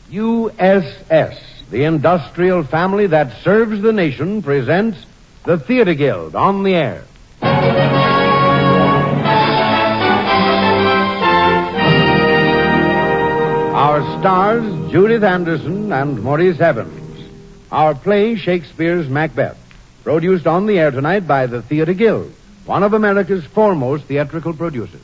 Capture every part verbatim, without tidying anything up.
U S S, the industrial family that serves the nation, presents the Theater Guild on the air. Our stars, Judith Anderson and Maurice Evans. Our play, Shakespeare's Macbeth, produced on the air tonight by the Theater Guild, one of America's foremost theatrical producers.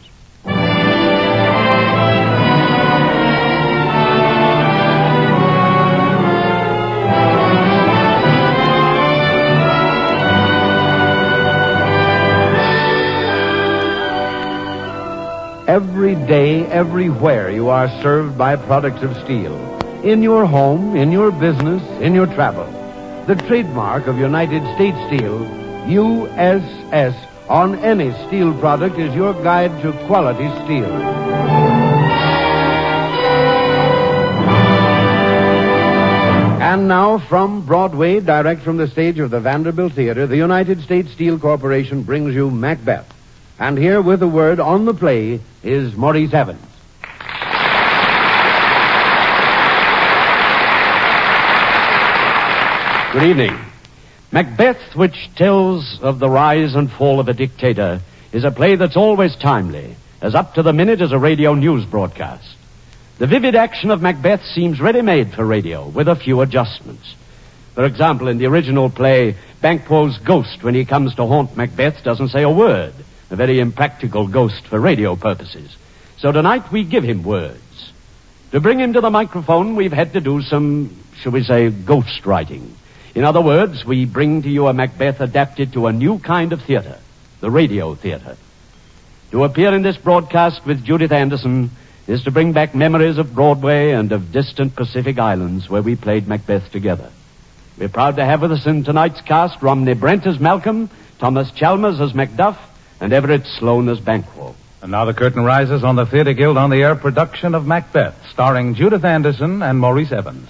Every day, everywhere, you are served by products of steel. In your home, in your business, in your travel. The trademark of United States Steel, U S S, on any steel product is your guide to quality steel. And now, from Broadway, direct from the stage of the Vanderbilt Theater, the United States Steel Corporation brings you Macbeth. And here with a word on the play is Maurice Evans. Good evening. Macbeth, which tells of the rise and fall of a dictator, is a play that's always timely, as up to the minute as a radio news broadcast. The vivid action of Macbeth seems ready-made for radio, with a few adjustments. For example, in the original play, Banquo's ghost, when he comes to haunt Macbeth, doesn't say a word. A very impractical ghost for radio purposes. So tonight we give him words. To bring him to the microphone, we've had to do some, shall we say, ghost writing. In other words, we bring to you a Macbeth adapted to a new kind of theater, the radio theater. To appear in this broadcast with Judith Anderson is to bring back memories of Broadway and of distant Pacific islands where we played Macbeth together. We're proud to have with us in tonight's cast Romney Brent as Malcolm, Thomas Chalmers as Macduff, and Everett Sloane as Banquo. And now the curtain rises on the Theater Guild on the air production of Macbeth, starring Judith Anderson and Maurice Evans.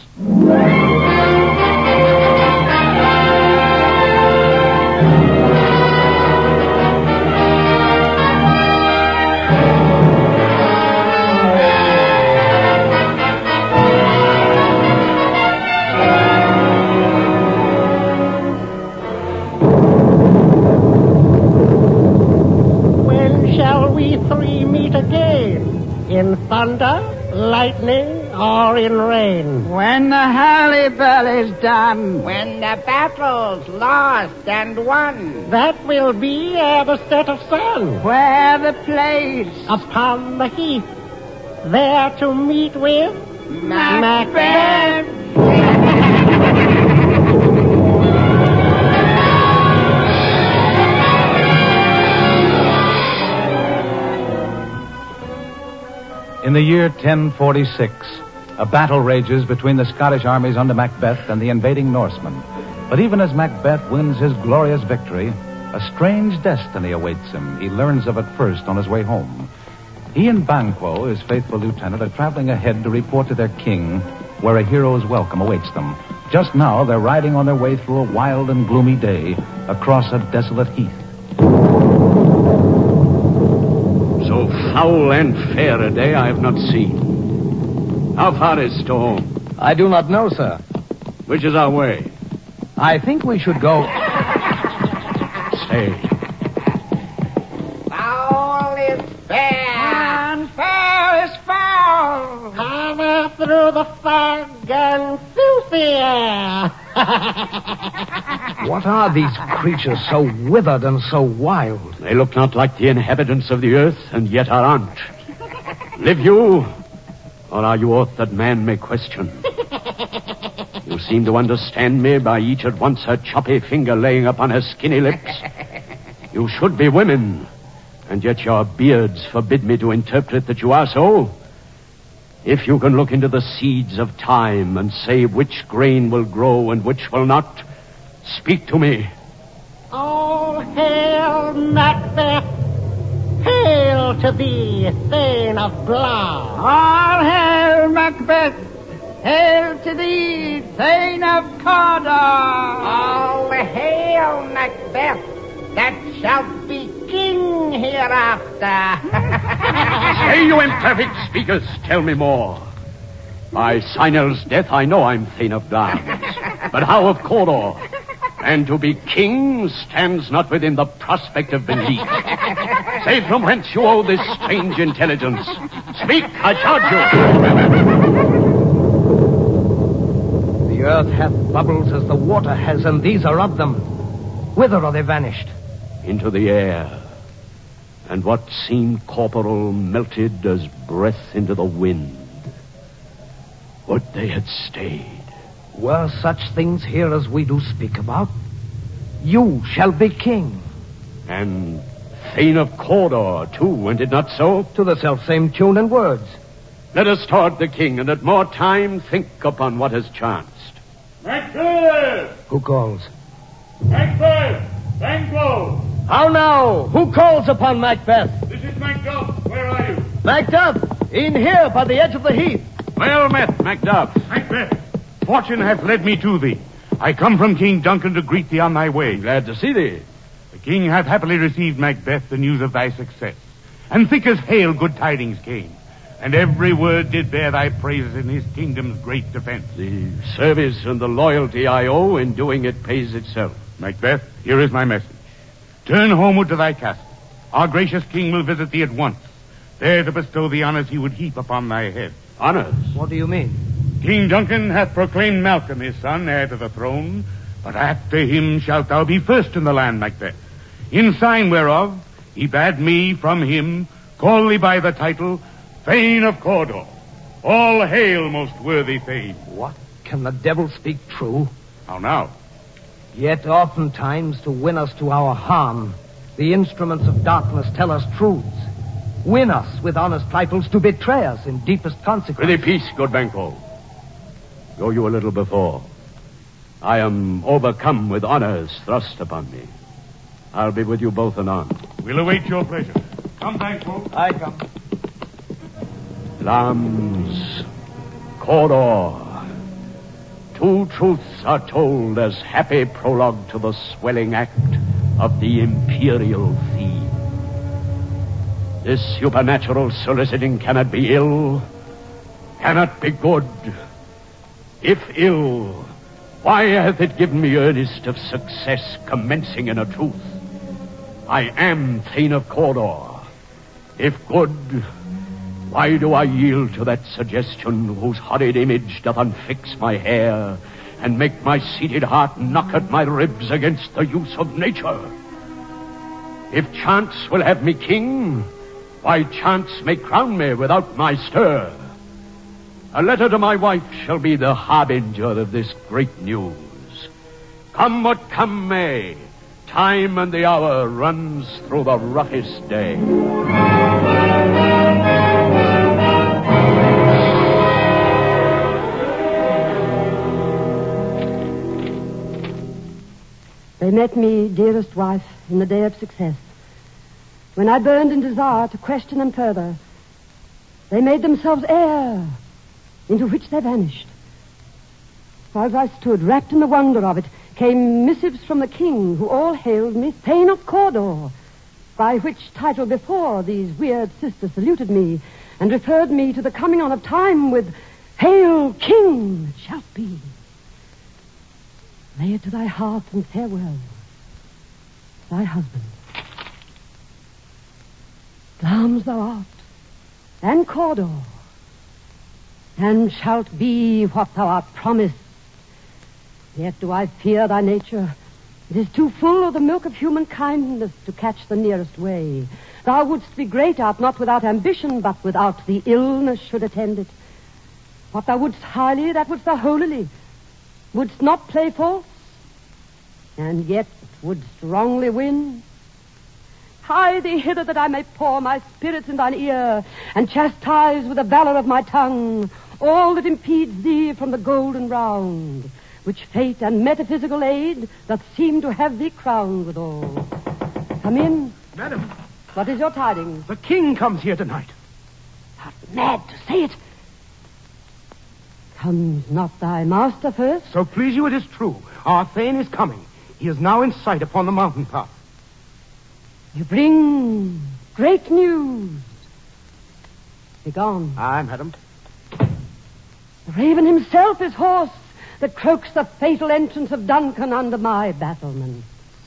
In thunder, lightning, or in rain? When the Hurlybell is done. When the battle's lost and won. That will be ere the set of sun. Where the place? Upon the heath. There to meet with Macbeth. Macbeth. In the year ten forty-six, a battle rages between the Scottish armies under Macbeth and the invading Norsemen. But even as Macbeth wins his glorious victory, a strange destiny awaits him. He learns of it first on his way home. He and Banquo, his faithful lieutenant, are traveling ahead to report to their king where a hero's welcome awaits them. Just now, they're riding on their way through a wild and gloomy day across a desolate heath. So foul and fair a day I have not seen. How far is to home? I do not know, sir. Which is our way? I think we should go... Say. Foul is fair. And fair is foul. Cover through the fog and filthy air. What are these creatures so withered and so wild? They look not like the inhabitants of the earth, and yet are aren't. Live you, or are you aught that man may question? You seem to understand me by each at once her choppy finger laying upon her skinny lips. You should be women, and yet your beards forbid me to interpret that you are so. If you can look into the seeds of time and say which grain will grow and which will not, speak to me. All hail, Macbeth. Hail to thee, Thane of blood. All hail, Macbeth. Hail to thee, Thane of Cawdor. All hail, Macbeth, that shalt be king hereafter. Say, you imperfect speakers, tell me more. By Sinel's death, I know I'm Thane of Glamis. But how of Cawdor? And to be king stands not within the prospect of belief. Say from whence you owe this strange intelligence. Speak, I charge you. The earth hath bubbles as the water has, and these are of them. Whither are they vanished? Into the air. And what seemed corporal melted as breath into the wind. Would they had stayed. Were such things here as we do speak about? You shall be king. And Thane of Cawdor, too, and it not so? To the self-same tune and words. Let us toward the king, and at more time think upon what has chanced. Macbeth! Who calls? Macbeth! Banquo! How now? Who calls upon Macbeth? This is Macduff. Where are you? Macduff! In here, by the edge of the heath. Well met, Macduff. Macbeth, fortune hath led me to thee. I come from King Duncan to greet thee on thy way. Glad to see thee. The king hath happily received, Macbeth, the news of thy success. And thick as hail good tidings came. And every word did bear thy praises in his kingdom's great defense. The service and the loyalty I owe in doing it pays itself. Macbeth, here is my message. Turn homeward to thy castle. Our gracious king will visit thee at once, there to bestow the honors he would heap upon thy head. Honors? What do you mean? King Duncan hath proclaimed Malcolm his son heir to the throne, but after him shalt thou be first in the land, Macbeth. In sign whereof, he bade me from him call thee by the title Thane of Cawdor. All hail, most worthy Thane. What? Can the devil speak true? How now? Yet oftentimes to win us to our harm, the instruments of darkness tell us truths. Win us with honest titles to betray us in deepest consequence. Prithee, peace, good Banquo. Go you a little before. I am overcome with honors thrust upon me. I'll be with you both anon. We'll await your pleasure. Come, Banquo. I come. Glamis, Cawdor. Two truths are told as happy prologue to the swelling act of the imperial theme. This supernatural soliciting cannot be ill, cannot be good. If ill, why hath it given me earnest of success commencing in a truth? I am Thane of Cawdor. If good, why do I yield to that suggestion whose horrid image doth unfix my hair and make my seated heart knock at my ribs against the use of nature? If chance will have me king, why chance may crown me without my stir. A letter to my wife shall be the harbinger of this great news. Come what come may, time and the hour runs through the roughest day. They met me, dearest wife, in the day of success. When I burned in desire to question them further, they made themselves air, into which they vanished. While I stood, wrapped in the wonder of it, came missives from the king, who all hailed me Thane of Cawdor, by which title before these weird sisters saluted me, and referred me to the coming on of time with, Hail, King, it shall be. Lay it to thy heart and farewell. Thy husband. Glamis thou art, and Cawdor, and shalt be what thou art promised. Yet do I fear thy nature. It is too full of the milk of human kindness to catch the nearest way. Thou wouldst be great art not without ambition, but without the illness should attend it. What thou wouldst highly, that wouldst thou holily. Wouldst not play false, and yet wouldst wrongly win. Hie thee hither that I may pour my spirits in thine ear, and chastise with the valor of my tongue all that impedes thee from the golden round, which fate and metaphysical aid doth seem to have thee crowned withal. Come in. Madam. What is your tidings? The king comes here tonight. Art mad to say it. Comes not thy master first? So please you, it is true. Our Thane is coming. He is now in sight upon the mountain top. You bring great news. Begone. Aye, madam. Raven himself is hoarse that croaks the fatal entrance of Duncan under my battlements.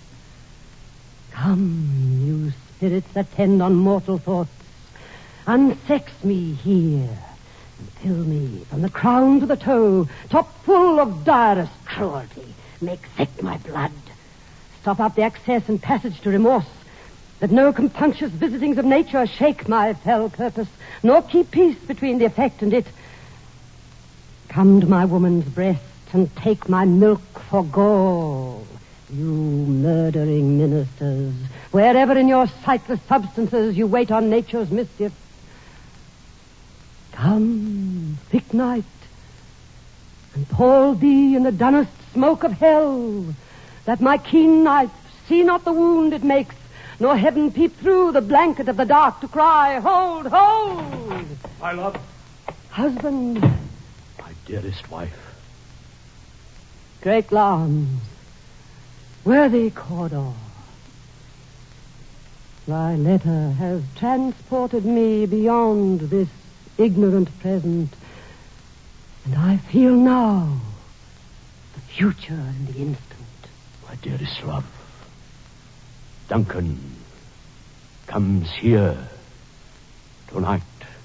Come, you spirits that tend on mortal thoughts, unsex me here, and fill me from the crown to the toe, top full of direst cruelty. Make thick my blood. Stop up the access and passage to remorse, that no compunctious visitings of nature shake my fell purpose, nor keep peace between the effect and it. Come to my woman's breast and take my milk for gall, you murdering ministers, wherever in your sightless substances you wait on nature's mischief. Come, thick night, and pall thee in the dunnest smoke of hell, that my keen knife see not the wound it makes, nor heaven peep through the blanket of the dark to cry, hold, hold! My love. Husband. My dearest wife. Great Lance, worthy Cawdor, thy letter has transported me beyond this ignorant present, and I feel now the future in the instant. My dearest love, Duncan comes here tonight.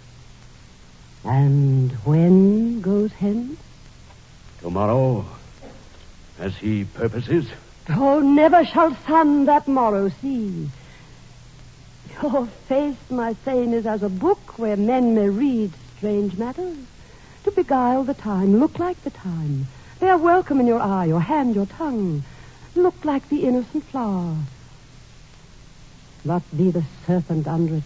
And when goes hence? Tomorrow, as he purposes. Oh, never shall sun that morrow see. Your face, my Thane, is as a book where men may read strange matters. To beguile the time, look like the time. They are welcome in your eye, your hand, your tongue. Look like the innocent flower. But be the serpent under it.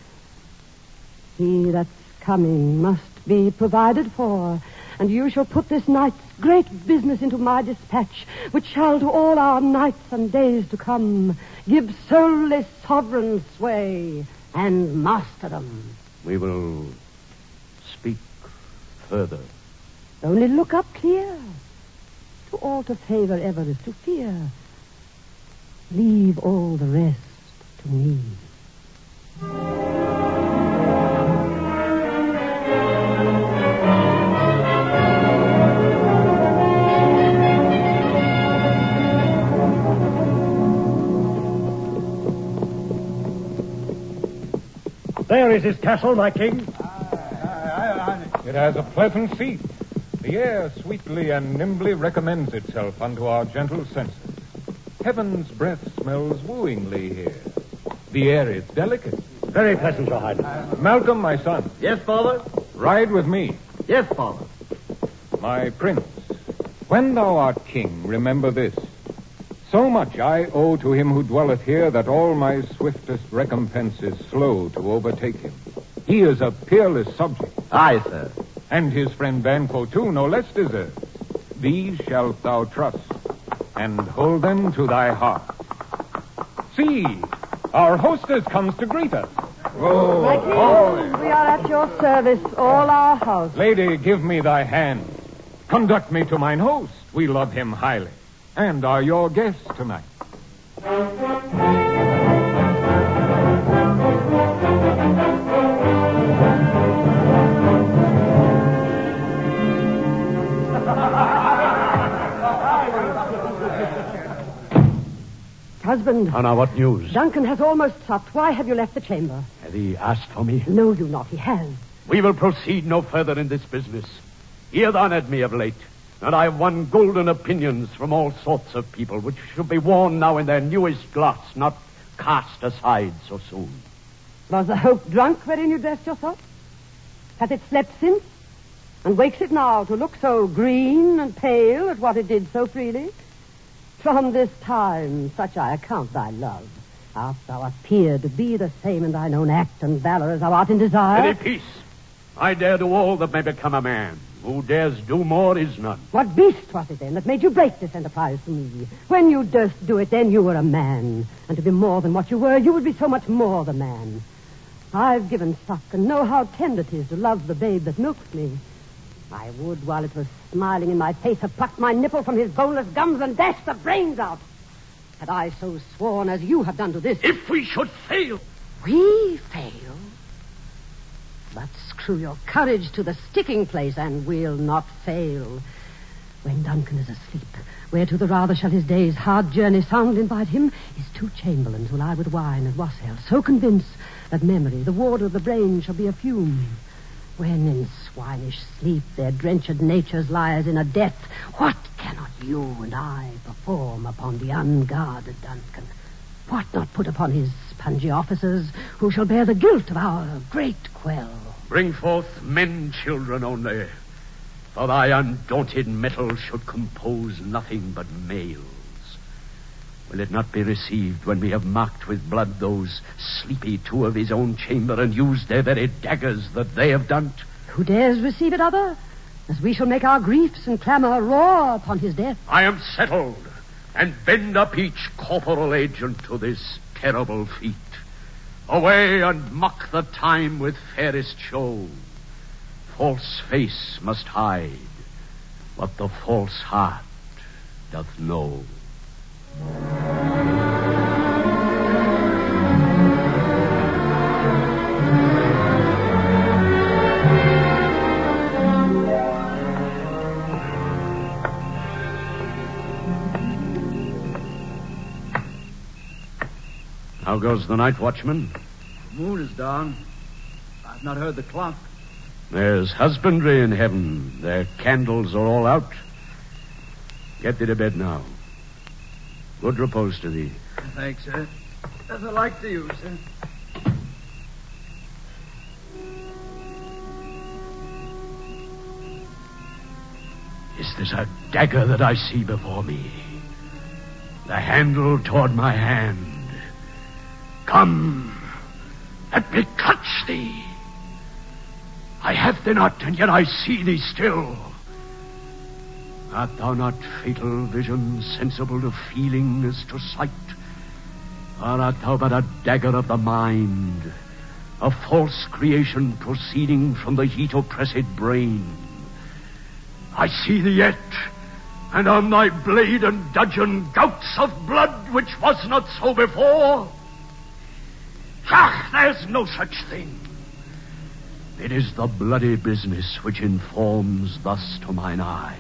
He that's coming must be provided for, and you shall put this night's great business into my dispatch, which shall to all our nights and days to come give solely sovereign sway and masterdom. We will speak further. Only look up clear. To alter favor ever is to fear. Leave all the rest to me. There is his castle, my king. It has a pleasant seat. The air sweetly and nimbly recommends itself unto our gentle senses. Heaven's breath smells wooingly here. The air is delicate. Very pleasant, Your Highness. Malcolm, my son. Yes, father? Ride with me. Yes, father. My prince, when thou art king, remember this. So much I owe to him who dwelleth here that all my swiftest recompense is slow to overtake him. He is a peerless subject. Aye, sir. And his friend Banquo, too, no less deserves. These shalt thou trust, and hold them to thy heart. See, our hostess comes to greet us. Oh, my king, oh. We are at your service, all our house. Lady, give me thy hand. Conduct me to mine host. We love him highly, and are your guests tonight. Husband. Oh, now, what news? Duncan has almost supped. Why have you left the chamber? Has he asked for me? No, you not. He has. We will proceed no further in this business. He hath honored me of late, and I have won golden opinions from all sorts of people, which should be worn now in their newest gloss, not cast aside so soon. Was the hope drunk wherein you dressed yourself? Hath it slept since? And wakes it now to look so green and pale at what it did so freely? From this time, such I account thy love, after thou appeared to be the same in thine own act and valor as thou art in desire. Any peace. I dare do all that may become a man. Who dares do more is none. What beast was it then that made you break this enterprise to me? When you durst do it, then you were a man. And to be more than what you were, you would be so much more the man. I've given suck and know how tender it is to love the babe that milks me. I would, while it was smiling in my face, have plucked my nipple from his boneless gums and dashed the brains out. Had I so sworn as you have done to this... If we should fail... We fail? But screw your courage to the sticking place, and we'll not fail. When Duncan is asleep, where to the rather shall his day's hard journey sound invite him, his two chamberlains will lie with wine and wassail, so convinced that memory, the water of the brain, shall be a fume. When in swinish sleep their drenched natures lies in a death, what cannot you and I perform upon the unguarded Duncan? What not put upon his spongy officers, who shall bear the guilt of our great quell? Bring forth men, children only, for thy undaunted mettle should compose nothing but males. Will it not be received when we have marked with blood those sleepy two of his own chamber and used their very daggers that they have done? Who dares receive it other? As we shall make our griefs and clamour roar upon his death. I am settled, and bend up each corporal agent to this terrible feat. Away and mock the time with fairest show. False face must hide what the false heart doth know. How goes the night watchman? The moon is down. I've not heard the clock. There's husbandry in heaven. Their candles are all out. Get thee to bed now. Good repose to thee. Thanks, sir. As I like to you, sir. Is this a dagger that I see before me? The handle toward my hand. Come, let me clutch thee. I have thee not, and yet I see thee still. Art thou not fatal vision, sensible to feeling as to sight? Or art thou but a dagger of the mind, a false creation proceeding from the heat oppressed brain? I see thee yet, and on thy blade and dudgeon gouts of blood which was not so before. Ah, there's no such thing. It is the bloody business which informs thus to mine eyes.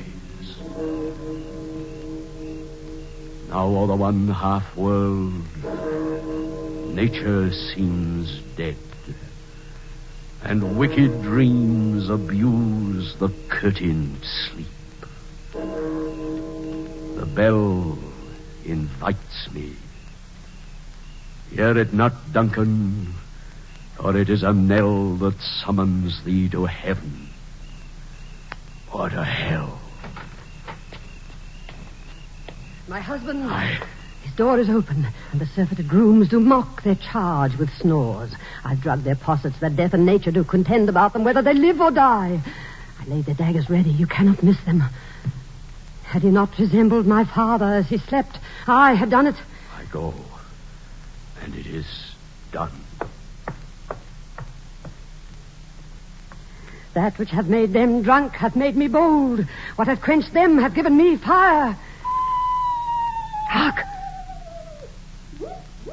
Now o'er the one half world, nature seems dead, and wicked dreams abuse the curtained sleep. The bell invites me. Hear it not, Duncan, for it is a knell that summons thee to heaven or to hell. My husband, I... his door is open, and the surfeited grooms do mock their charge with snores. I've drugged their possets that death and nature do contend about them, whether they live or die. I laid their daggers ready. You cannot miss them. Had he not resembled my father as he slept, I have done it. I go, and it is done. That which hath made them drunk hath made me bold. What hath quenched them hath given me fire. Hark! It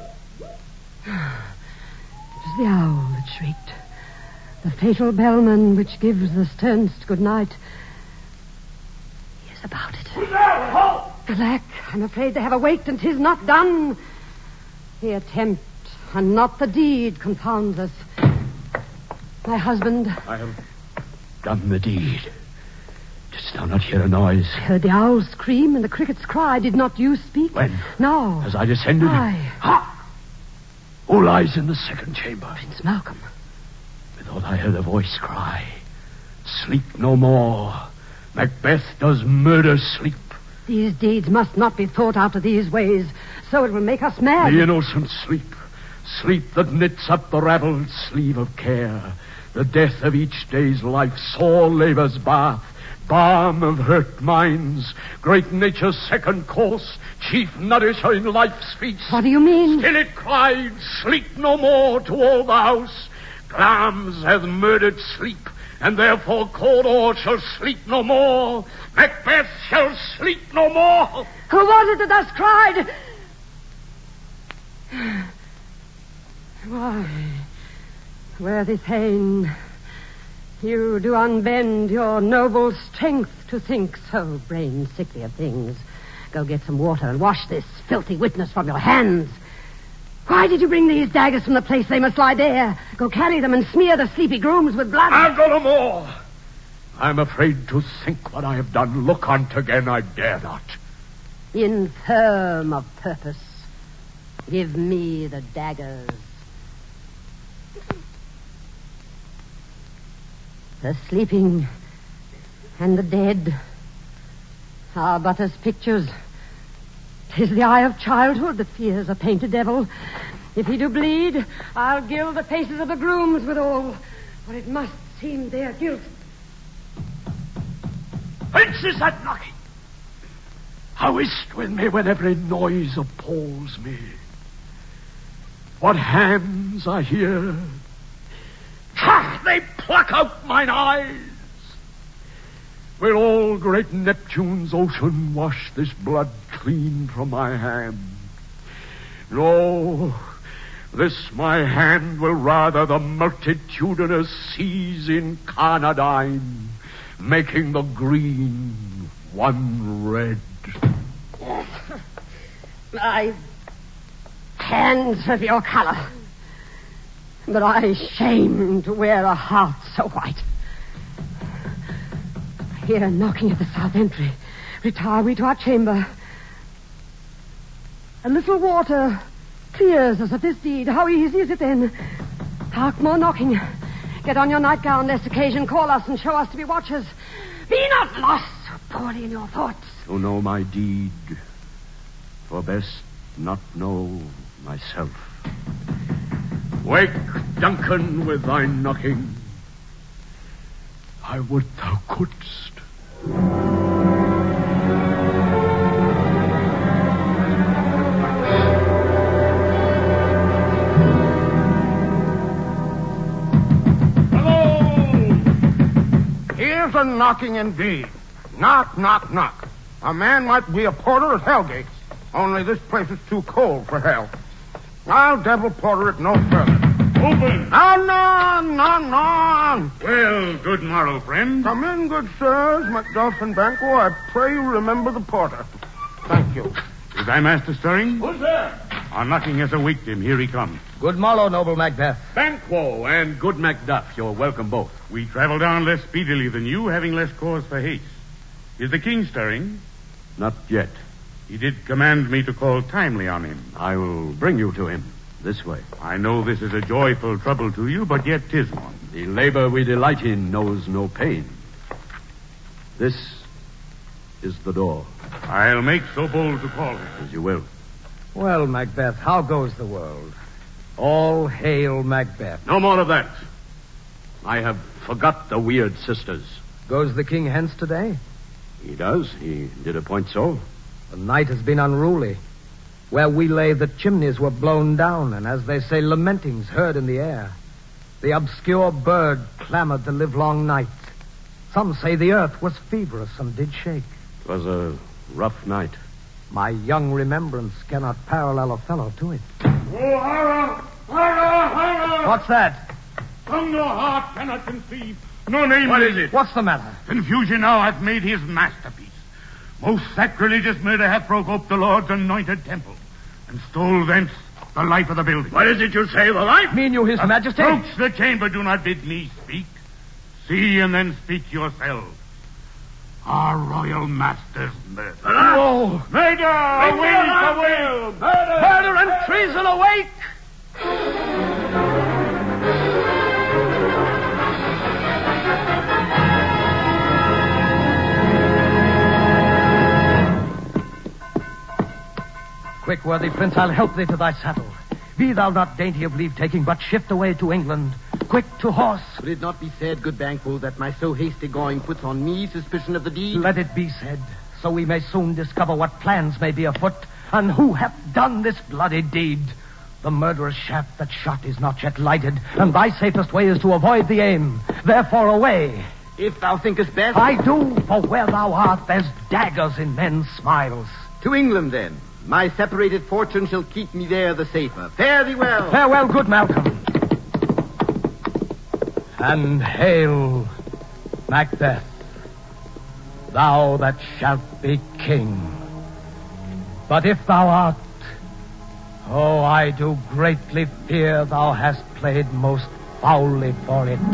was the owl that shrieked. The fatal bellman which gives the sternest good night. He is about it. Who's there? Halt! Alack, I'm afraid they have awaked, and 'tis not done. The attempt and not the deed confounds us. My husband... I have done the deed. Didst thou not hear a noise? I heard the owl scream and the crickets cry. Did not you speak? When? No. As I descended? Aye. Ha! Who lies in the second chamber? Prince Malcolm. Methought I heard a voice cry, sleep no more. Macbeth does murder sleep. These deeds must not be thought after these ways, so it will make us mad. The innocent sleep. Sleep that knits up the raveled sleeve of care. The death of each day's life, sore labor's bath. Balm of hurt minds, great nature's second course, chief nourisher in life's feast. What do you mean? Still it cried, sleep no more to all the house. Glamis hath murdered sleep, and therefore Cawdor shall sleep no more. Macbeth shall sleep no more. Who was it that thus cried? Why, worthy Thane, You do unbend your noble strength to think so brain-sickly of things. Go get some water and wash this filthy witness from your hands. Why did you bring these daggers from the place they must lie there? Go carry them and smear the sleepy grooms with blood. I'll go no more. I'm afraid to think what I have done. Look on't again, I dare not. Infirm of purpose. Give me the daggers. The sleeping and the dead are but as pictures. 'Tis the eye of childhood that fears a painted devil. If he do bleed, I'll gild the faces of the grooms withal, for it must seem their guilt. Whence is that knocking? How is't with me when every noise appalls me? What hands I hear? Ha! They pluck out mine eyes. Will all great Neptune's ocean wash this blood clean from my hand? No, this my hand will rather the multitudinous seas incarnadine, making the green one red. My hands of your color, but I shame to wear a heart so white. Here, knocking at the south entry. Retire we to our chamber. A little water clears us of this deed. How easy is it then? Hark, more knocking. Get on your nightgown, lest occasion call us and show us to be watchers. Be not lost so poorly in your thoughts. To know my deed, for best not know myself. Wake, Duncan, with thy knocking. I would thou couldst. Here's a knocking indeed. Knock, knock, knock. A man might be a porter at Hellgate, only this place is too cold for hell. I'll devil porter it no further. Open! No, no, no, no. Well, good morrow, friend. Come in, good sirs. Macduff and Banquo, I pray you remember the porter. Thank you. Is thy master stirring? Who's there? Our knocking has awaked him. Here he comes. Good morrow, noble Macbeth. Banquo and good Macduff, you're welcome both. We travel down less speedily than you, having less cause for haste. Is the king stirring? Not yet. He did command me to call timely on him. I will bring you to him. This way. I know this is a joyful trouble to you, but yet 'tis one. The labor we delight in knows no pain. This is the door. I'll make so bold to call him. As you will. Well, Macbeth, how goes the world? All hail Macbeth. No more of that. I have forgot the weird sisters. Goes the king hence today? He does. He did appoint so. The night has been unruly. Where we lay, the chimneys were blown down, and as they say, lamentings heard in the air. The obscure bird clamored the livelong night. Some say the earth was feverous and did shake. It was a rough night. My young remembrance cannot parallel a fellow to it. Oh, horror! Horror! Horror! What's that? From no heart cannot conceive. No name. What is it? What's the matter? Confusion now hath made his masterpiece. Most sacrilegious murder hath broke up the Lord's anointed temple, and stole thence the life of the building. What is it you say, the life? Mean you, his majesty? Approach the chamber, do not bid me speak. See and then speak yourselves. Our royal master's murder. Oh! Murder! Awake, awake! Murder! Murder and treason awake! Quick, worthy prince, I'll help thee to thy saddle. Be thou not dainty of leave-taking, but shift away to England. Quick, to horse. Would it not be said, good Banquo, that my so hasty going puts on me suspicion of the deed? Let it be said, so we may soon discover what plans may be afoot, and who hath done this bloody deed. The murderous shaft that shot is not yet lighted, and thy safest way is to avoid the aim. Therefore, away. If thou thinkest best. I do, for where thou art, there's daggers in men's smiles. To England, then. My separated fortune shall keep me there the safer. Fare thee well. Farewell, good Malcolm. And hail, Macbeth, thou that shalt be king. But if thou art, oh, I do greatly fear thou hast played most foully for it.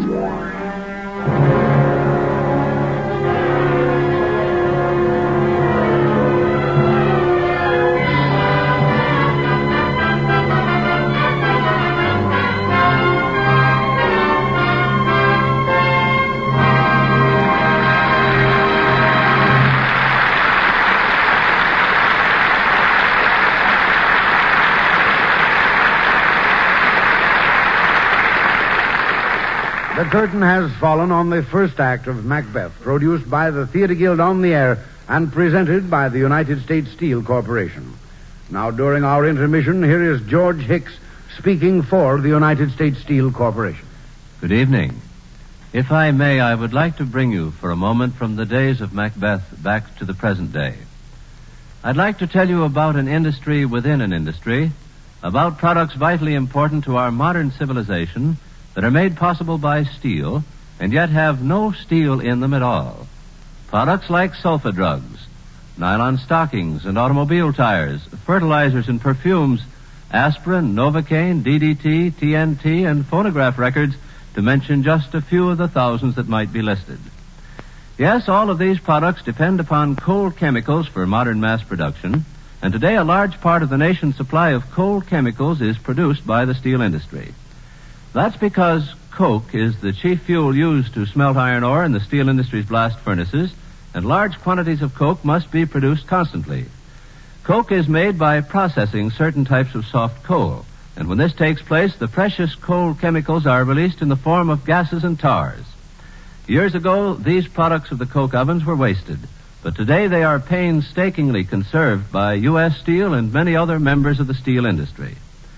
The curtain has fallen on the first act of Macbeth, produced by the Theater Guild on the Air and presented by the United States Steel Corporation. Now, during our intermission, here is George Hicks speaking for the United States Steel Corporation. Good evening. If I may, I would like to bring you for a moment from the days of Macbeth back to the present day. I'd like to tell you about an industry within an industry, about products vitally important to our modern civilization that are made possible by steel and yet have no steel in them at all. Products like sulfa drugs, nylon stockings and automobile tires, fertilizers and perfumes, aspirin, Novocaine, D D T, T N T, and phonograph records, to mention just a few of the thousands that might be listed. Yes, all of these products depend upon coal chemicals for modern mass production, and today a large part of the nation's supply of coal chemicals is produced by the steel industry. That's because coke is the chief fuel used to smelt iron ore in the steel industry's blast furnaces, and large quantities of coke must be produced constantly. Coke is made by processing certain types of soft coal, and when this takes place, the precious coal chemicals are released in the form of gases and tars. Years ago, these products of the coke ovens were wasted, but today they are painstakingly conserved by U S Steel and many other members of the steel industry.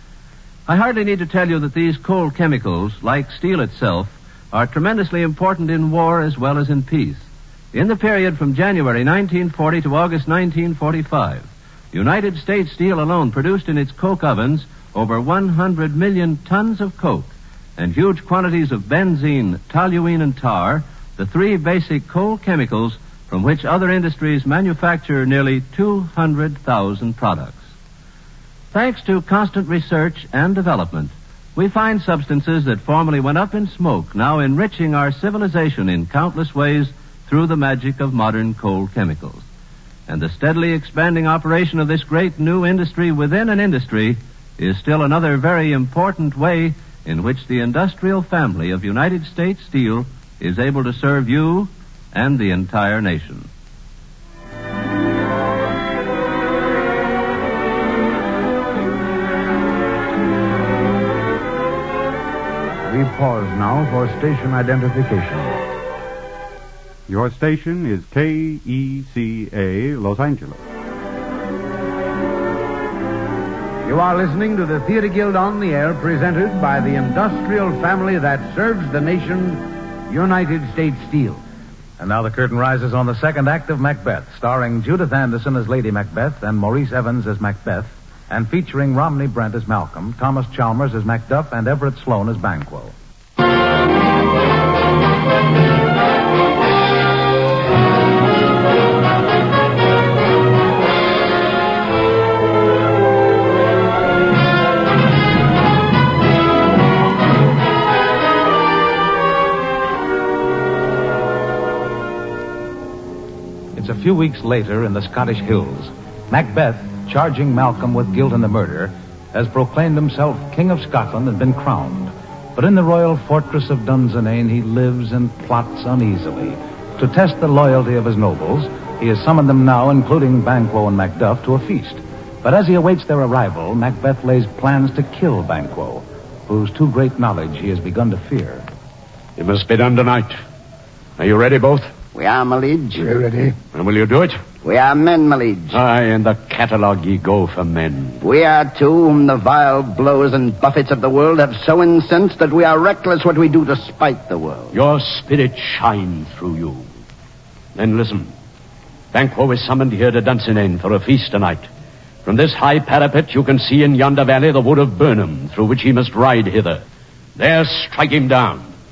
I hardly need to tell you that these coal chemicals, like steel itself, are tremendously important in war as well as in peace. In the period from January nineteen forty to August nineteen forty-five, United States Steel alone produced in its coke ovens over one hundred million tons of coke and huge quantities of benzene, toluene, and tar, the three basic coal chemicals from which other industries manufacture nearly two hundred thousand products. Thanks to constant research and development, we find substances that formerly went up in smoke now enriching our civilization in countless ways through the magic of modern coal chemicals. And the steadily expanding operation of this great new industry within an industry is still another very important way in which the industrial family of United States Steel is able to serve you and the entire nation. We pause now for station identification. Your station is K E C A, Los Angeles. You are listening to the Theater Guild on the Air, presented by the industrial family that serves the nation, United States Steel. And now the curtain rises on the second act of Macbeth, starring Judith Anderson as Lady Macbeth and Maurice Evans as Macbeth, and featuring Romney Brent as Malcolm, Thomas Chalmers as Macduff, and Everett Sloane as Banquo. It's a few weeks later in the Scottish hills. Macbeth, charging Malcolm with guilt in the murder, has proclaimed himself King of Scotland and been crowned. But in the royal fortress of Dunsinane, he lives and plots uneasily. To test the loyalty of his nobles, he has summoned them now, including Banquo and Macduff, to a feast. But as he awaits their arrival, Macbeth lays plans to kill Banquo, whose too great knowledge he has begun to fear. It must be done tonight. Are you ready, both? We are, my liege. We're ready. And will you do it? We are men, my liege. Aye, in the catalogue ye go for men. We are two whom the vile blows and buffets of the world have so incensed that we are reckless what we do to spite the world. Your spirit shines through you. Then listen. Banquo is summoned here to Dunsinane for a feast tonight. From this high parapet you can see in yonder valley the wood of Burnham, through which he must ride hither. There strike him down.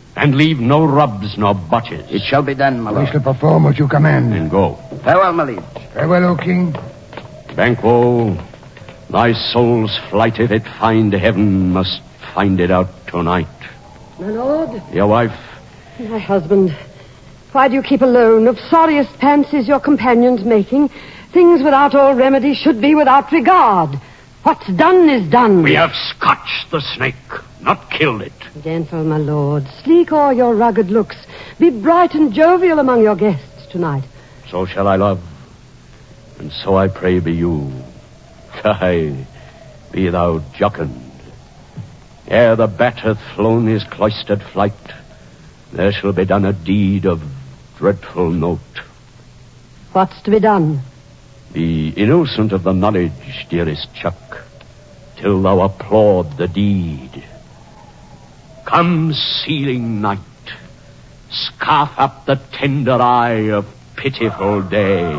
And leave no rubs nor botches. It shall be done, my lord. We shall perform what you command. And go. Farewell, my liege. Farewell, O king. Banquo, thy soul's flight, if it find heaven, must find it out tonight. My lord. Your wife. My husband. Why do you keep alone? Of sorriest fancies your companions making. Things without all remedy should be without regard. What's done is done. We have scotched the snake, not killed it. Gentle, my lord. Sleek o'er your rugged looks. Be bright and jovial among your guests tonight. So shall I love, and so I pray be you. Aye, be thou jocund. Ere the bat hath flown his cloistered flight, there shall be done a deed of dreadful note. What's to be done? Be innocent of the knowledge, dearest Chuck, till thou applaud the deed. Come, sealing night, scarf up the tender eye of pitiful day.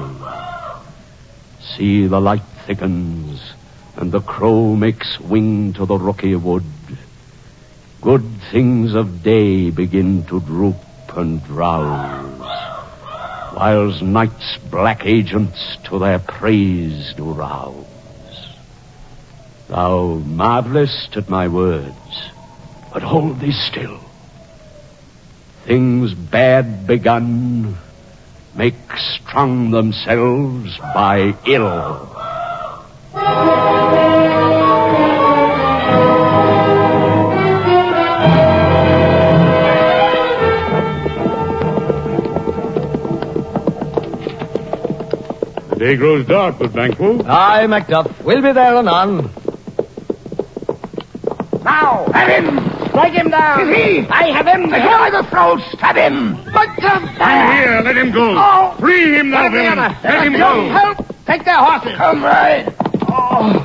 See, the light thickens, and the crow makes wing to the rooky wood. Good things of day begin to droop and drowse, whiles night's black agents to their praise do rouse. Thou marvelest at my words, but hold thee still. Things bad begun make strong themselves by ill. The day grows dark, good Banquo. Aye, Macduff. We'll be there anon. Now, have him! Strike him down. Is he? I have him. Take him by the throat. Stab him. Macduff! I'm here. Let him go. Oh. Free him, thou Let him villain. together. Let him Don't go. help. Take their horses. Come right. Oh.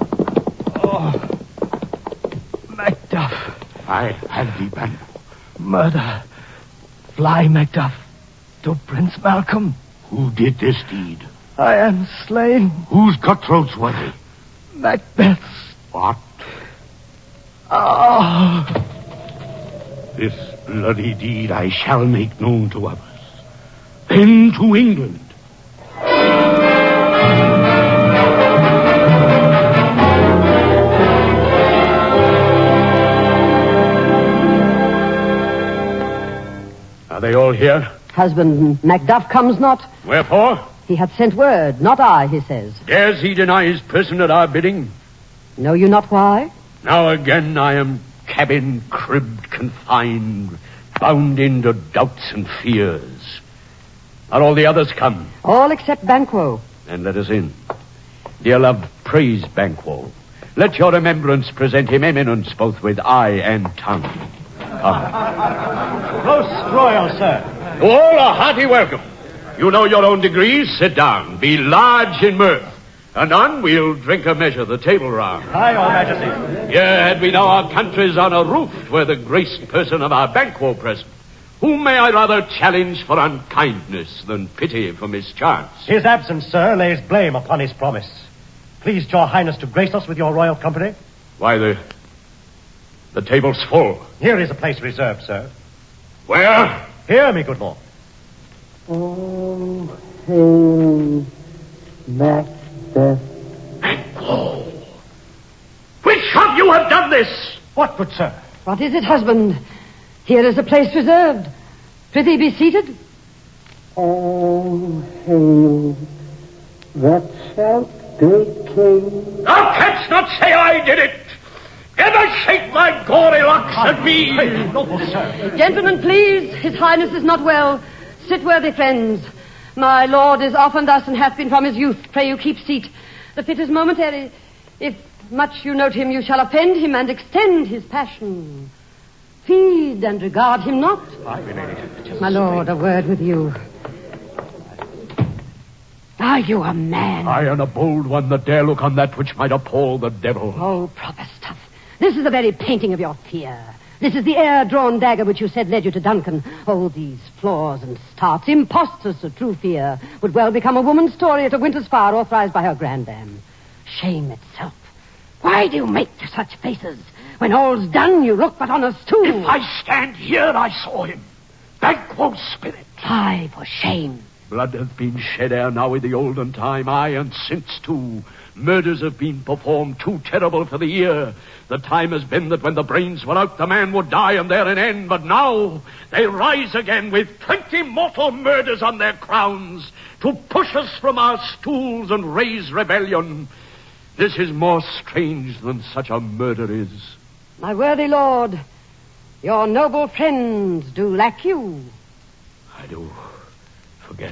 Oh. Macduff. I have thee, Banquo. Murder. Fly, Macduff. To Prince Malcolm. Who did this deed? I am slain. Whose cutthroats were they? Macbeth's. What? Oh. This bloody deed I shall make known to others. Then to England. Are they all here? Husband, Macduff comes not. Wherefore? He hath sent word, not I, he says. Dares he deny his person at our bidding? Know you not why? Now again I am cabin, cribbed, confined, bound into doubts and fears. Are all the others come? All except Banquo. Then let us in. Dear love, praise Banquo. Let your remembrance present him eminence both with eye and tongue. Come. Most royal, sir. To all a hearty welcome. You know your own degrees. Sit down. Be large in mirth. Anon we'll drink a measure, the table round. Aye, your majesty. Here had we now our countries on a roof where the graced person of our Banquo present. Whom may I rather challenge for unkindness than pity for mischance? His absence, sir, lays blame upon his promise. Please your highness to grace us with your royal company. Why, the... the table's full. Here is a place reserved, sir. Where? Here, me good lord. Oh, hail Macbeth. Banquo! Which of you have done this? What, good sir? What is it, husband? Here is a place reserved. Prithee be seated. Oh, hail that shalt be king. Thou canst not say I did it. Ever shake my gory locks at me. Noble sir. Gentlemen, please. His highness is not well. Sit, worthy friends. My lord is often thus and hath been from his youth. Pray you keep seat. The fit is momentary. If much you note him, you shall offend him and extend his passion. Feed and regard him not. My lord, a word with you. Are you a man? I am a bold one that dare look on that which might appall the devil. Oh, proper stuff. This is the very painting of your fear. This is the air-drawn dagger which you said led you to Duncan. Oh, these flaws and starts, impostors of true fear, would well become a woman's story at a winter's fire authorized by her grandam. Shame itself. Why do you make such faces? When all's done, you look but on us two. If I stand here, I saw him. Banquo's spirit. Aye, for shame. Blood hath been shed ere now in the olden time, aye, and since too. Murders have been performed too terrible for the ear. The time has been that when the brains were out, the man would die and there an end. But now they rise again with twenty mortal murders on their crowns to push us from our stools and raise rebellion. This is more strange than such a murder is. My worthy lord, your noble friends do lack you. I do forget.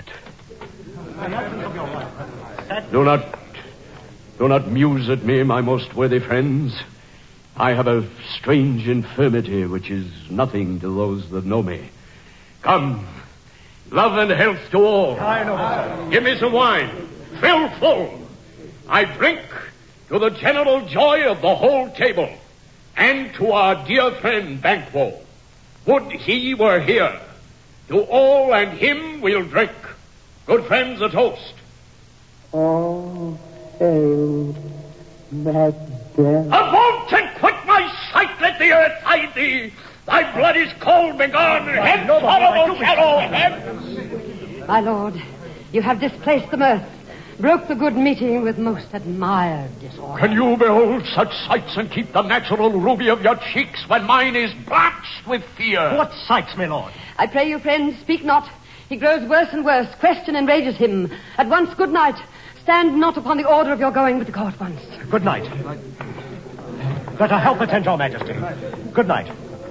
Do not, do not muse at me, my most worthy friends. I have a strange infirmity which is nothing to those that know me. Come, love and health to all. I know. Give me some wine. Fill full. I drink to the general joy of the whole table and to our dear friend Banquo. Would he were here. To all and him we'll drink. Good friends, a toast. All hail Macbeth. Avaunt and quit my sight, let the earth hide thee. Thy blood is cold, begone. Hence, horrible shadow, hence. My lord, you have displaced the mirth, broke the good meeting with most admired disorder. Can you behold such sights and keep the natural ruby of your cheeks when mine is blanched with fear? What sights, my lord? I pray you, friends, speak not. He grows worse and worse. Question enrages him. At once, good night. Stand not upon the order of your going, but to go at once. Good night. Let our help attend your majesty. Good night.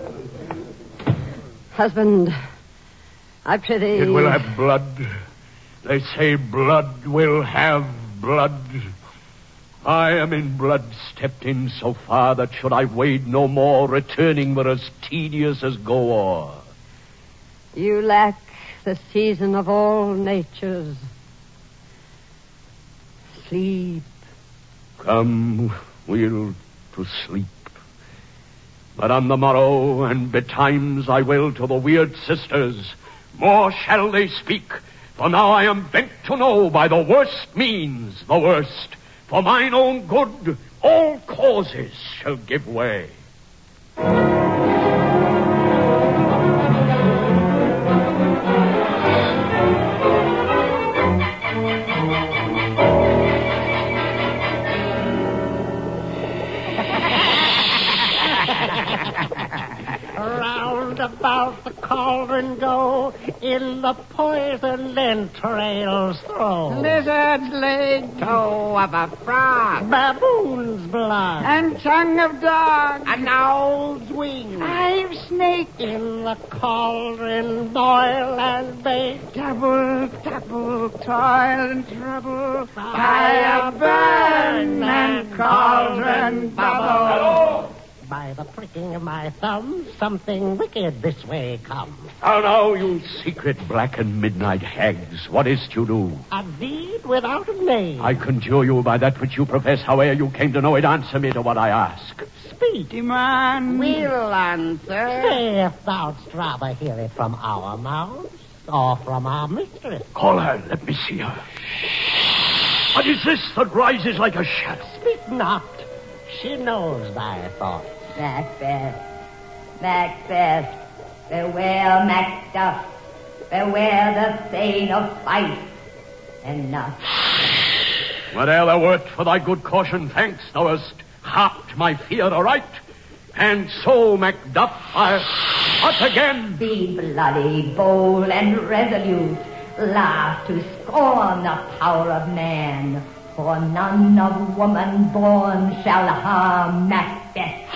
Husband, I pray thee... It will have blood. They say blood will have blood. I am in blood stepped in so far that should I wade no more, returning were as tedious as go o'er. You lack the season of all natures. Sleep. Come, we'll to sleep. But on the morrow and betimes I will to the weird sisters. More shall they speak, for now I am bent to know by the worst means the worst. For mine own good, all causes shall give way. Round about the cauldron go, in the poisoned entrails throw. Lizard's leg, Toe of a frog, baboon's blood, and tongue of dog, an owl's wing, eye of snake, in the cauldron boil and bake. double, double, toil and trouble, fire burn and cauldron bubble. By the pricking of my thumb, something wicked this way comes. How now, you secret black and midnight hags, what is't you do? A deed without a name. I conjure you by that which you profess, howe'er you came to know it, answer me to what I ask. Speak. Demand. We'll answer. Say if thou'dst rather hear it from our mouths or from our mistress. Call her, let me see her. What is this that rises like a shadow? Speak not. She knows thy thoughts. Macbeth, Macbeth, beware Macduff, beware the Thane of Fife. Enough. Whate'er thou wert for thy good caution, thanks, thou hast harped my fear aright. And so, Macduff, I'll... What again? Be bloody, bold, and resolute. Laugh to scorn the power of man. For none of woman born shall harm Macbeth.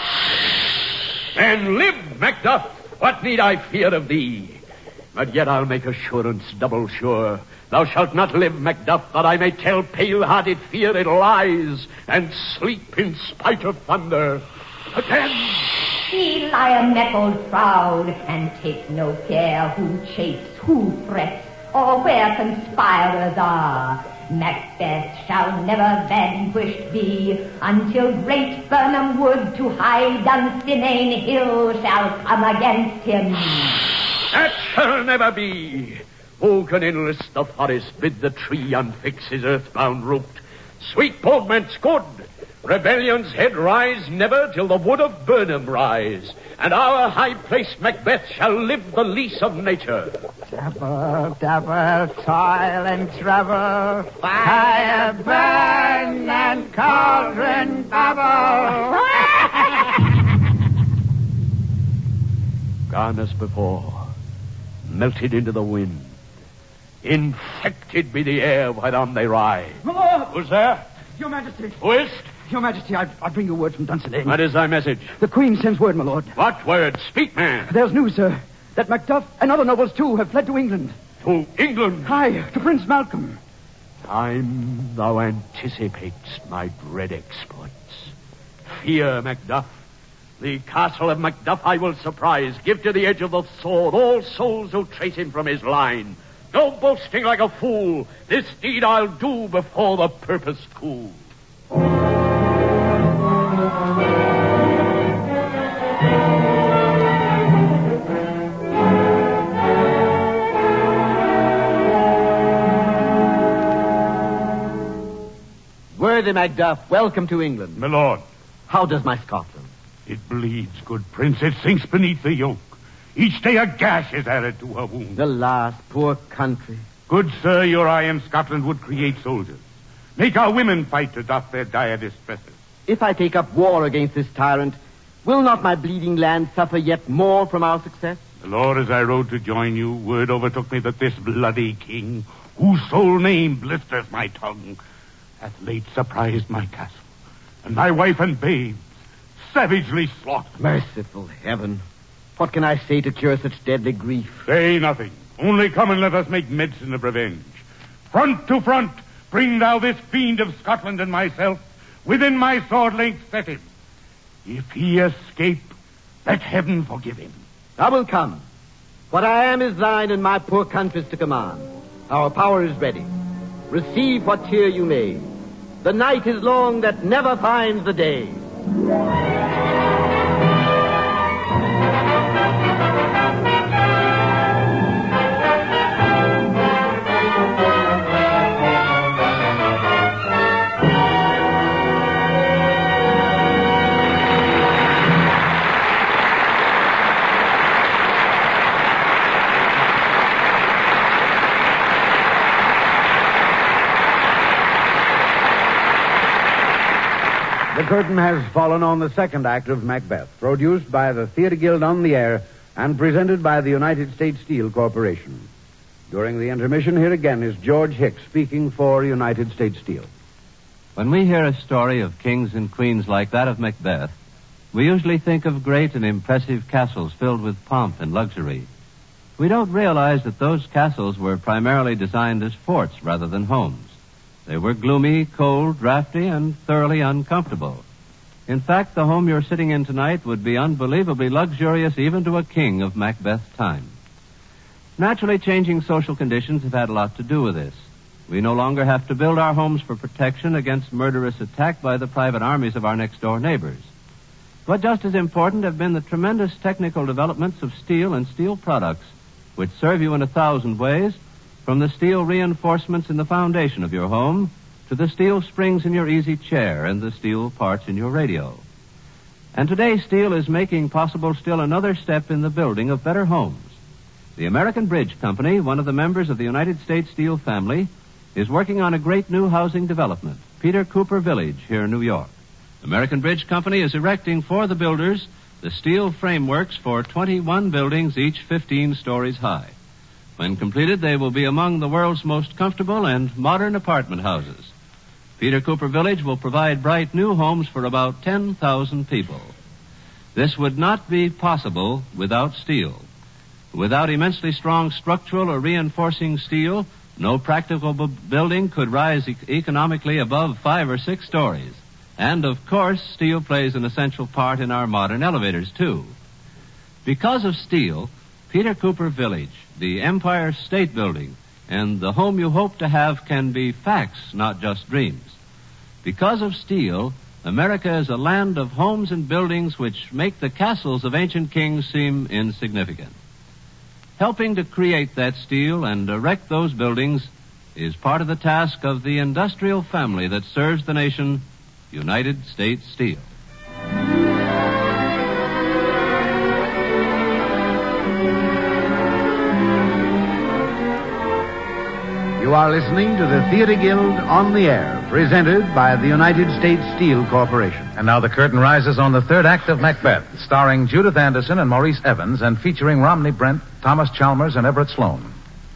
Then live, Macduff. What need I fear of thee? But yet I'll make assurance double sure. Thou shalt not live, Macduff, that I may tell pale-hearted fear it lies, and sleep in spite of thunder. Again. Be lion-neckled proud, and take no care who chafes, who frets, or where conspirers are. Macbeth shall never vanquish be, until great Birnam Wood to high Dunsinane Hill shall come against him. That shall never be. Who can enlist the forest, bid the tree unfix his earthbound root? Sweet Bodment's good. Rebellion's head rise never till the wood of Burnham rise, and our high-placed Macbeth shall live the lease of nature. Double, double, toil and trouble, fire burn and cauldron bubble. Gone as before, melted into the wind, infected be the air whereon they rise. My lord! Who's there? Your Majesty. Who is't? Your Majesty, I, I bring you word from Dunsinane. What is thy message? The Queen sends word, my lord. What word? Speak, man. There's news, sir, that Macduff and other nobles, too, have fled to England. To England? Aye, to Prince Malcolm. Time thou anticipatest my dread exploits. Fear, Macduff. The castle of Macduff I will surprise. Give to the edge of the sword all souls who trace him from his line. No boasting like a fool. This deed I'll do before the purpose cool. Worthy Macduff, welcome to England. My lord. How does my Scotland? It bleeds, good prince. It sinks beneath the yoke. Each day a gash is added to her wound. The last poor country. Good sir, your eye in Scotland would create soldiers. Make our women fight to doff their dire distresses. If I take up war against this tyrant, will not my bleeding land suffer yet more from our success? My lord, as I rode to join you, word overtook me that this bloody king, whose sole name blisters my tongue, hath late surprised my castle, and my wife and babes savagely slaughtered. Merciful heaven. What can I say to cure such deadly grief? Say nothing. Only come and let us make medicine of revenge. Front to front, bring thou this fiend of Scotland and myself. Within my sword length set him. If he escape, let heaven forgive him. I will come. What I am is thine, and my poor country's to command. Our power is ready. Receive what cheer you may. The night is long that never finds the day. The curtain has fallen on the second act of Macbeth, produced by the Theatre Guild on the Air and presented by the United States Steel Corporation. During the intermission, here again is George Hicks speaking for United States Steel. When we hear a story of kings and queens like that of Macbeth, we usually think of great and impressive castles filled with pomp and luxury. We don't realize that those castles were primarily designed as forts rather than homes. They were gloomy, cold, drafty, and thoroughly uncomfortable. In fact, the home you're sitting in tonight would be unbelievably luxurious even to a king of Macbeth's time. Naturally, changing social conditions have had a lot to do with this. We no longer have to build our homes for protection against murderous attack by the private armies of our next-door neighbors. But just as important have been the tremendous technical developments of steel and steel products, which serve you in a thousand ways, from the steel reinforcements in the foundation of your home to the steel springs in your easy chair and the steel parts in your radio. And today, steel is making possible still another step in the building of better homes. The American Bridge Company, one of the members of the United States Steel family, is working on a great new housing development, Peter Cooper Village, here in New York. American Bridge Company is erecting for the builders the steel frameworks for twenty-one buildings, each fifteen stories high. When completed, they will be among the world's most comfortable and modern apartment houses. Peter Cooper Village will provide bright new homes for about ten thousand people. This would not be possible without steel. Without immensely strong structural or reinforcing steel, no practical b- building could rise e- economically above five or six stories. And, of course, steel plays an essential part in our modern elevators, too. Because of steel, Peter Cooper Village, the Empire State Building, and the home you hope to have can be facts, not just dreams. Because of steel, America is a land of homes and buildings which make the castles of ancient kings seem insignificant. Helping to create that steel and erect those buildings is part of the task of the industrial family that serves the nation United States Steel. You are listening to the Theater Guild on the Air, presented by the United States Steel Corporation. And now the curtain rises on the third act of Macbeth, starring Judith Anderson and Maurice Evans, and featuring Romney Brent, Thomas Chalmers, and Everett Sloane.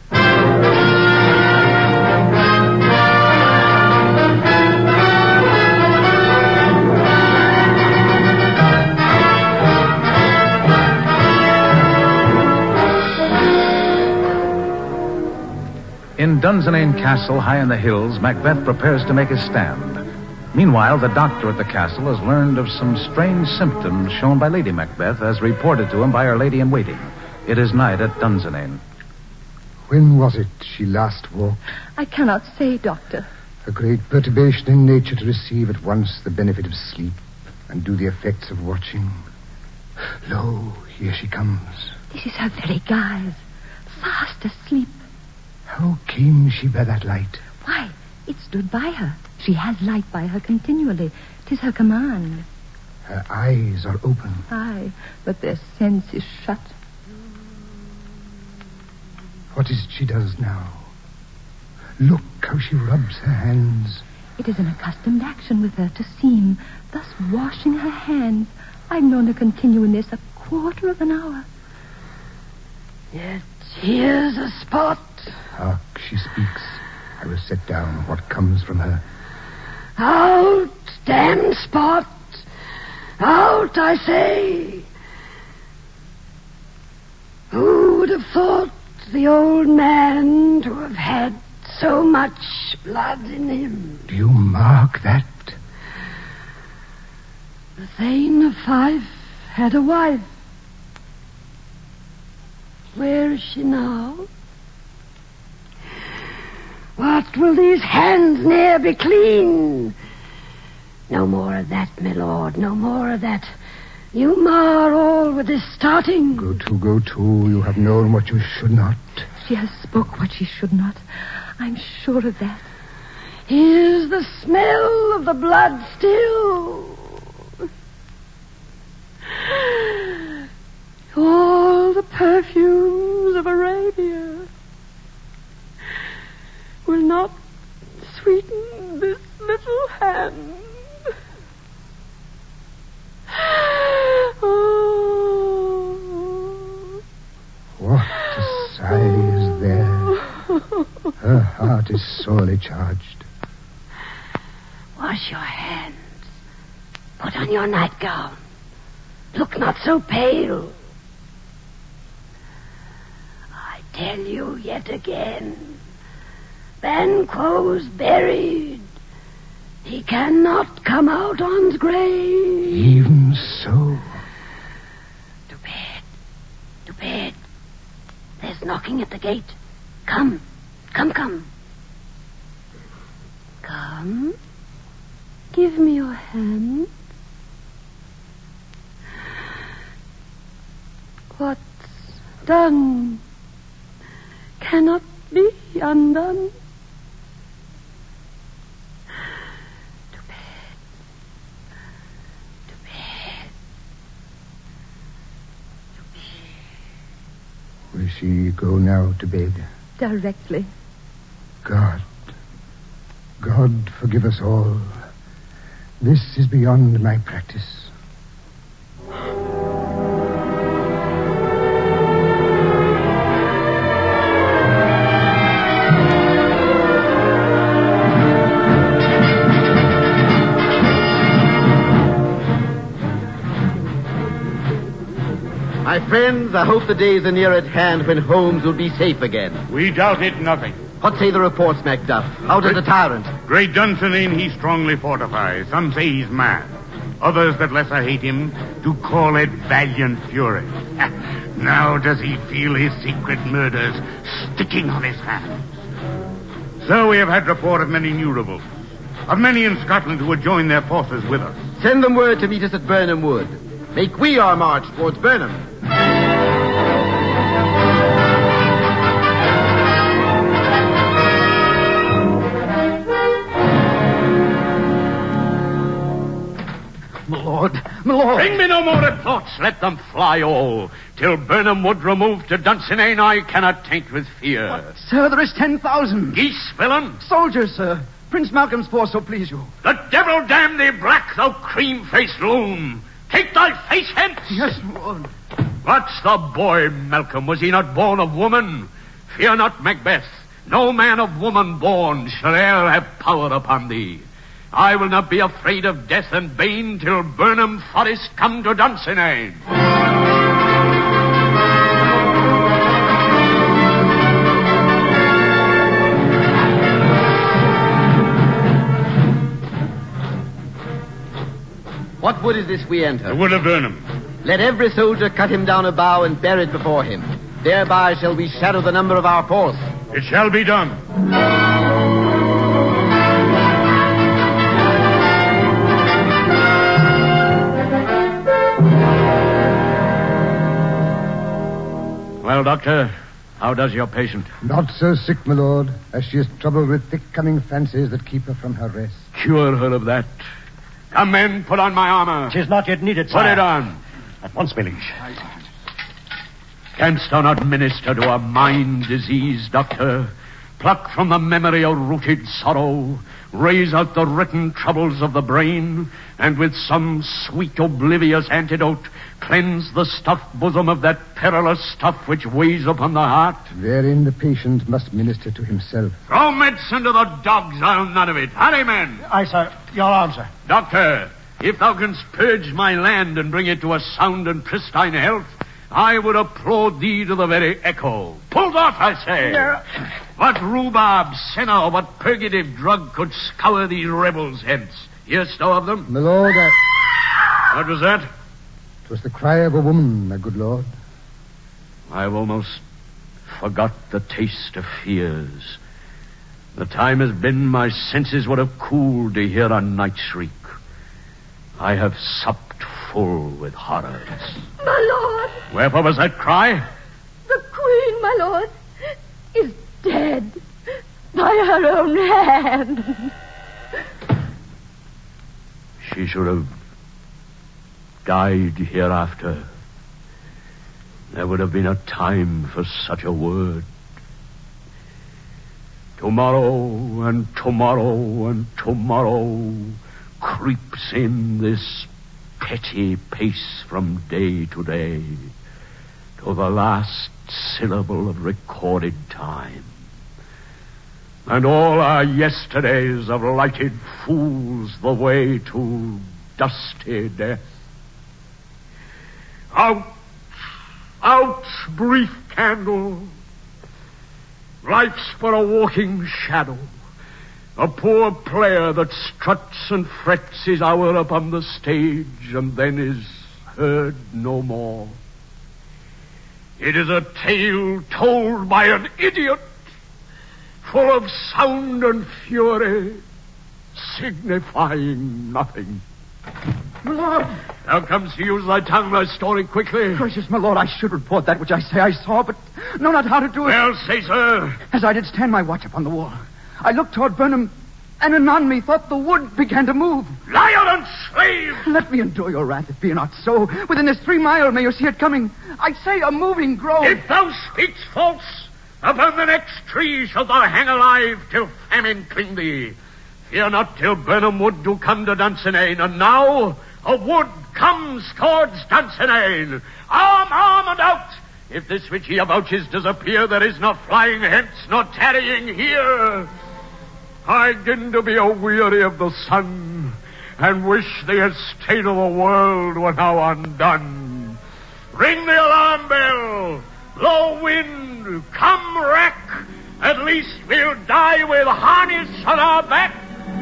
In Dunsinane Castle, high in the hills, Macbeth prepares to make his stand. Meanwhile, the doctor at the castle has learned of some strange symptoms shown by Lady Macbeth, as reported to him by her lady-in-waiting. It is night at Dunsinane. When was it she last walked? I cannot say, Doctor. A great perturbation in nature to receive at once the benefit of sleep and do the effects of watching. Lo, here she comes. This is her very guise. Fast asleep. How came she by that light? Why, it stood by her. She has light by her continually. 'Tis her command. Her eyes are open. Aye, but their sense is shut. What is it she does now? Look how she rubs her hands. It is an accustomed action with her to seem, thus washing her hands. I've known her continue in this a quarter of an hour. Yet here's a spot. Hark, she speaks. I will set down what comes from her. Out, damned spot. Out, I say. Who would have thought the old man to have had so much blood in him? Do you mark that? The Thane of Fife had a wife. Where is she now? What will these hands ne'er be clean? No more of that, my lord, no more of that. You mar all with this starting. Go to, go to. You have known what you should not. She has spoke what she should not. I'm sure of that. Here's the smell of the blood still. All the perfumes of Arabia will not sweeten this little hand. Oh. What a sigh is there. Her heart is sorely charged. Wash your hands. Put on your nightgown. Look not so pale. I tell you yet again, Banquo's buried. He cannot come out on's grave. Even so. To bed. To bed. There's knocking at the gate. Come. Come, come. Come. Give me your hand. What's done cannot be undone. To bed. To bed. To bed. Will she go now to bed? Directly. God. God forgive us all. This is beyond my practice. My friends, I hope the days are near at hand when Holmes will be safe again. We doubt it nothing. What say the reports, Macduff? How does the tyrant? Great Dunsinane he strongly fortifies. Some say he's mad. Others that lesser hate him do call it valiant fury. Now does he feel his secret murders sticking on his hands. So we have had report of many new revolts, of many in Scotland who would join their forces with us. Send them word to meet us at Burnham Wood. Make we our march towards Burnham. lord, my lord. Bring me no more reports. Let them fly all. Till Burnham Wood remove to Dunsinane, I cannot taint with fear. But, sir, there is ten thousand. Geese, villain? Soldiers, sir. Prince Malcolm's force, so please you. The devil damn thee, black, thou cream-faced loon. Take thy face hence. Yes, lord. What's the boy, Malcolm? Was he not born of woman? Fear not, Macbeth. No man of woman born shall e'er have power upon thee. I will not be afraid of death and bane till Burnham Forest come to Dunsinane. What wood is this we enter? The wood of Burnham. Let every soldier cut him down a bough and bear it before him. Thereby shall we shadow the number of our force. It shall be done. Well, Doctor, how does your patient? Not so sick, my lord, as she is troubled with thick-coming fancies that keep her from her rest. Cure her of that. Come, men, put on my armor. Tis not yet needed, sir. Put it on. At once, my liege. Canst thou not minister to a mind disease, doctor? Pluck from the memory a rooted sorrow, raise out the written troubles of the brain, and with some sweet oblivious antidote, cleanse the stuffed bosom of that perilous stuff which weighs upon the heart? Therein the patient must minister to himself. Throw medicine to the dogs, I'll none of it. Hurry, men. Aye, sir. Your arm, sir. Doctor, if thou canst purge my land and bring it to a sound and pristine health, I would applaud thee to the very echo. Pulled off, I say. Yeah. What rhubarb, senna, or what purgative drug could scour these rebels hence? Hearst thou of them? My lord, I... What was that? 'Twas the cry of a woman, my good lord. I've almost forgot the taste of fears. The time has been my senses would have cooled to hear a night shriek. I have supped full with horrors. My lord! Wherefore was that cry? The queen, my lord, is dead by her own hand. She should have died hereafter. There would have been a time for such a word. Tomorrow and tomorrow and tomorrow creeps in this petty pace from day to day to the last syllable of recorded time. And all our yesterdays have lighted fools the way to dusty death. Out, out, brief candle. Life's but a walking shadow, a poor player that struts and frets his hour upon the stage and then is heard no more. It is a tale told by an idiot, full of sound and fury, signifying nothing. My lord! Thou comest to use thy tongue, thy story quickly. Gracious, my lord, I should report that which I say I saw, but know not how to do it. Well, say, sir. As I did stand my watch upon the wall, I looked toward Burnham, and anon methought the wood began to move. Liar and slave! Let me endure your wrath, if be not so. Within this three mile may you see it coming. I say a moving grove. If thou speaks false, upon the next tree shalt thou hang alive till famine cling thee. Fear not till Burnham Wood do come to Dunsinane, and now a wood comes towards Dunsinane. Arm, arm, and out! If this which he avouches disappear, there is no flying hence, nor tarrying here. I begin to be a-weary of the sun, and wish the estate of the world were now undone. Ring the alarm bell, blow wind, come wreck. At least we'll die with harness on our back.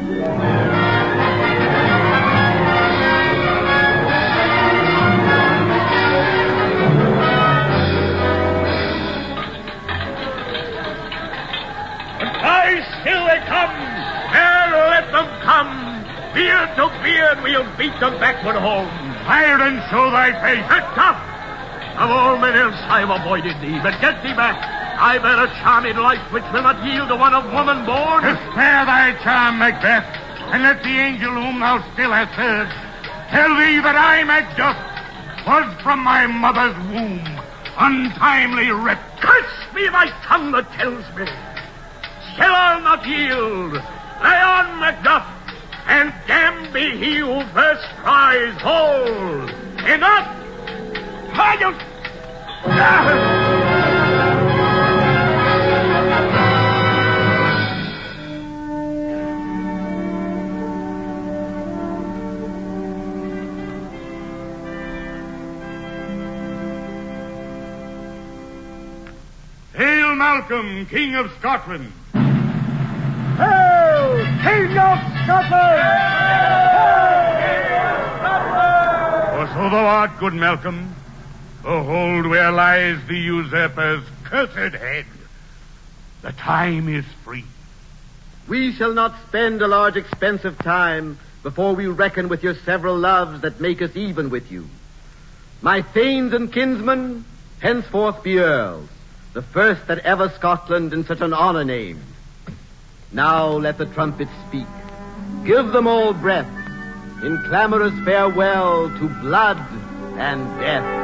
Aye, still they come. Well, let them come. Beard to beard, we'll beat them backward home. Fire and show thy face. And tough. Of all men else I've avoided thee, but get thee back. I bear a charming life which will not yield to one of woman born. Spare thy charm, Macbeth, and let the angel whom thou still hast heard tell thee that I, Macduff, was from my mother's womb untimely ripped. Curse me, my tongue that tells me. Shall I not yield? Lay on, Macduff, and damn be he who first tries hold. Enough! Why you... Ah! Hail Malcolm, King of Scotland. Hail, King of Scotland! For so thou art, good Malcolm. Behold where lies the usurper's cursed head. The time is free. We shall not spend a large expense of time before we reckon with your several loves that make us even with you. My thanes and kinsmen, henceforth be earls, the first that ever Scotland in such an honor named. Now let the trumpets speak. Give them all breath in clamorous farewell to blood and death.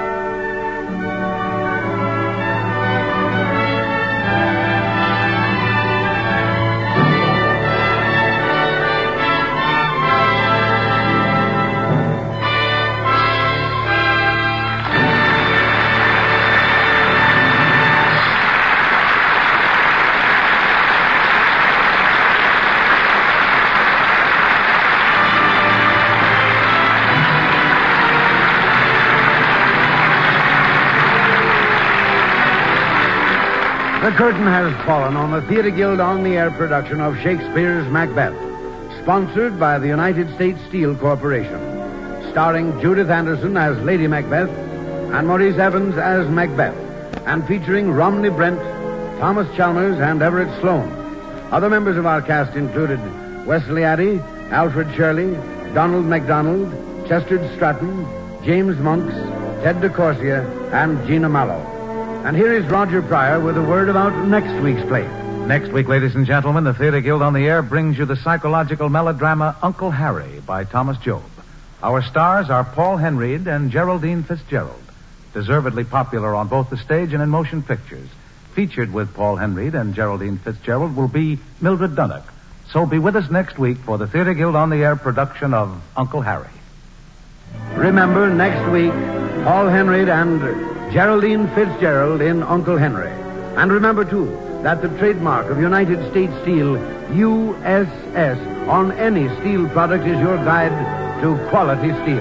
The curtain has fallen on the Theatre Guild on the Air production of Shakespeare's Macbeth, sponsored by the United States Steel Corporation, starring Judith Anderson as Lady Macbeth and Maurice Evans as Macbeth, and featuring Romney Brent, Thomas Chalmers, and Everett Sloane. Other members of our cast included Wesley Addy, Alfred Shirley, Donald MacDonald, Chester Stratton, James Monks, Ted DeCorsia, and Gina Mallow. And here is Roger Pryor with a word about next week's play. Next week, ladies and gentlemen, the Theatre Guild on the Air brings you the psychological melodrama Uncle Harry by Thomas Job. Our stars are Paul Henreid and Geraldine Fitzgerald, deservedly popular on both the stage and in motion pictures. Featured with Paul Henreid and Geraldine Fitzgerald will be Mildred Dunnock. So be with us next week for the Theatre Guild on the Air production of Uncle Harry. Remember, next week, Paul Henreid and Geraldine Fitzgerald in Uncle Henry. And remember, too, that the trademark of United States Steel, U S S, on any steel product is your guide to quality steel.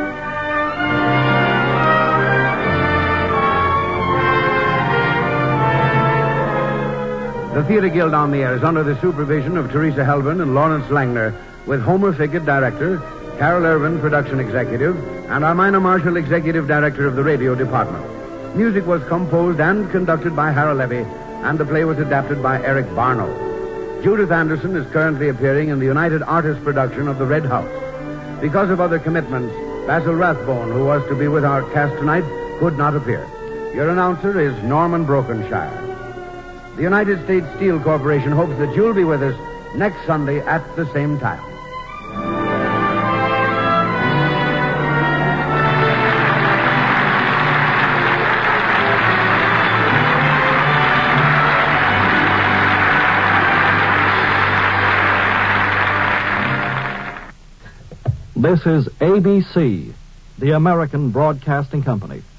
The Theatre Guild on the Air is under the supervision of Teresa Helburn and Lawrence Langner, with Homer Figgett, director, Carol Irvin, production executive, and Armina Marshall, executive director of the radio department. Music was composed and conducted by Harold Levy, and the play was adapted by Eric Barnow. Judith Anderson is currently appearing in the United Artists production of The Red House. Because of other commitments, Basil Rathbone, who was to be with our cast tonight, could not appear. Your announcer is Norman Brokenshire. The United States Steel Corporation hopes that you'll be with us next Sunday at the same time. This is A B C, the American Broadcasting Company.